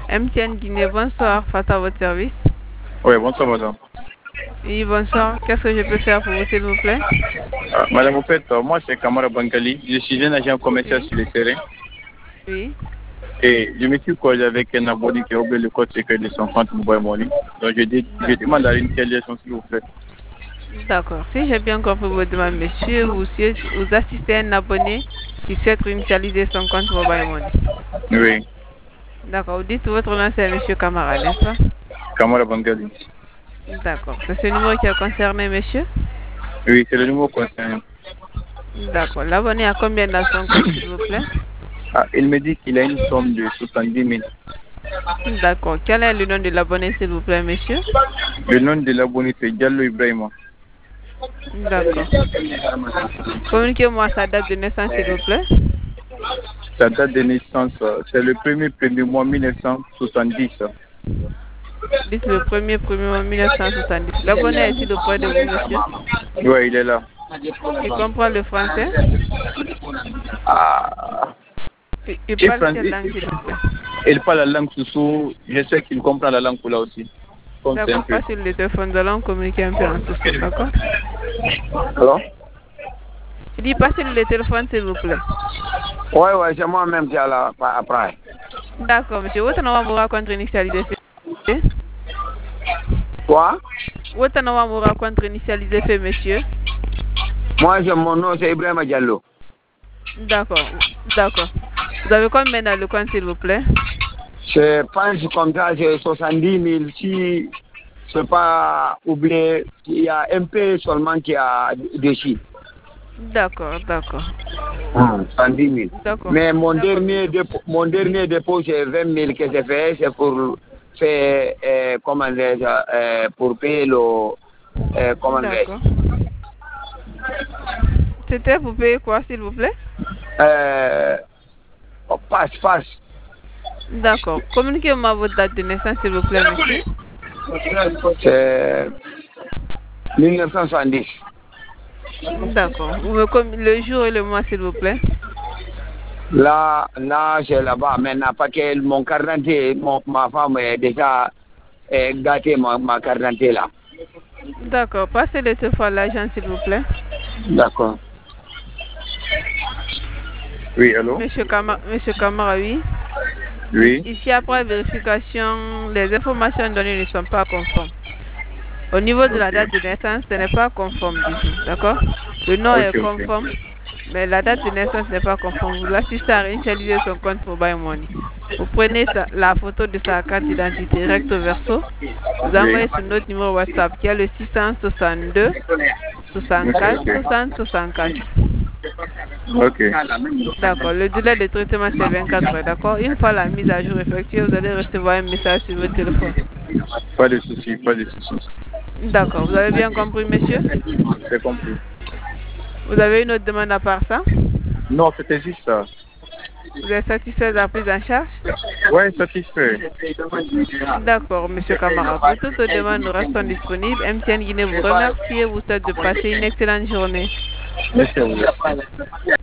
MTN Guinée, bonsoir, Fata, votre service. Oui, bonsoir madame. Oui, bonsoir. Qu'est-ce que je peux faire pour vous, s'il vous plaît? Madame, au fait, moi c'est Kamara Bankali. Je suis un agent commercial sur le terrain. Oui. Et je me suis collé avec un abonné qui a oublié le code secret de son compte Mobile Money. Donc je demande à une quelle s'il vous plaît. D'accord. Si j'ai bien compris votre demande, monsieur, vous assistez à un abonné qui souhaite initialiser son compte Mobile Money. Oui, D'accord. Vous dites votre nom, c'est monsieur Camara, n'est-ce pas? Kamara Bankali. D'accord. C'est ce numéro qui a concerné, monsieur? Oui, c'est le numéro concernant. D'accord. L'abonné a combien dans son compte, s'il vous plaît? Il me dit qu'il a une somme de 70 000. D'accord. Quel est le nom de l'abonné, s'il vous plaît, monsieur? Le nom de l'abonné c'est Diallo Ibrahima. D'accord. Communiquez-moi sa date de naissance, s'il vous plaît. Sa date de naissance, c'est le premier mois 1970. Dites le premier mois 1970. L'abonné est-il auprès de vous, monsieur? Oui, il est là. Il comprend le français? Ah, Il parle quelle langue, s'il vous plaît? il parle la langue Soussou. Je sais qu'il comprend la langue Poula aussi. D'accord, pas sur le téléphone, nous allons communiquer un peu en Soussou, d'accord? Alors? Il dit pas sur le téléphone, s'il vous plaît. Oui, c'est moi-même qui a la après. D'accord, monsieur. Votre nom va vous raconter initialisé fait. Quoi? Votre nom va vous raconter initialisé fait, monsieur. Moi, mon nom, c'est Ibrahima Diallo. D'accord, d'accord. Vous avez combien dans le compte, s'il vous plaît? Je pense comme ça, c'est 70 000. Si je ne pas oublier, il y a un peu seulement qui a dessus. D'accord, d'accord. 70 000. D'accord. Mais mon dernier dépôt, c'est 20 000 que j'ai fait. C'est pour faire, comment dire, pour payer le, comment dire. D'accord. C'était pour payer quoi, s'il vous plaît? Passe. D'accord. Communiquez-moi votre date de naissance, s'il vous plaît, monsieur. C'est 1970. D'accord. Le jour et le mois, s'il vous plaît. Là, c'est là-bas. Maintenant, parce que mon carte d'identité, ma femme est déjà gâtée ma carte d'identité là. D'accord. Passez le téléphone à l'agent, s'il vous plaît. D'accord. Oui, allô? Monsieur Camara, oui. Oui. Ici, après vérification, les informations données ne sont pas conformes. Au niveau de la date de naissance, ce n'est pas conforme du tout, d'accord? Le nom est conforme, mais la date de naissance n'est pas conforme. Vous assistez à réinitialiser son compte Mobile Money. Vous prenez la photo de sa carte d'identité recto verso, vous envoyez sur notre numéro WhatsApp qui est le 662 64 60 64. Ok. D'accord, le délai de traitement c'est 24 heures, d'accord? Une fois la mise à jour effectuée, vous allez recevoir un message sur votre téléphone. Pas de souci, pas de souci. D'accord, vous avez bien compris, monsieur? C'est compris. Vous avez une autre demande à part ça? Non, c'était juste ça. Vous êtes satisfait de la prise en charge? Oui, satisfait. D'accord, monsieur Camara. Pour toutes les demandes, nous restons disponibles. MTN Guinée vous remercie et vous souhaite de passer une excellente journée. Merci à vous.